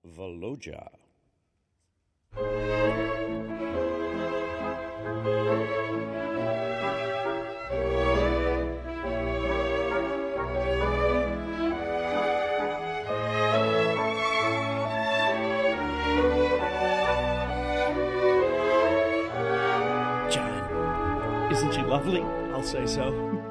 Valoja. John, isn't she lovely? I'll say so.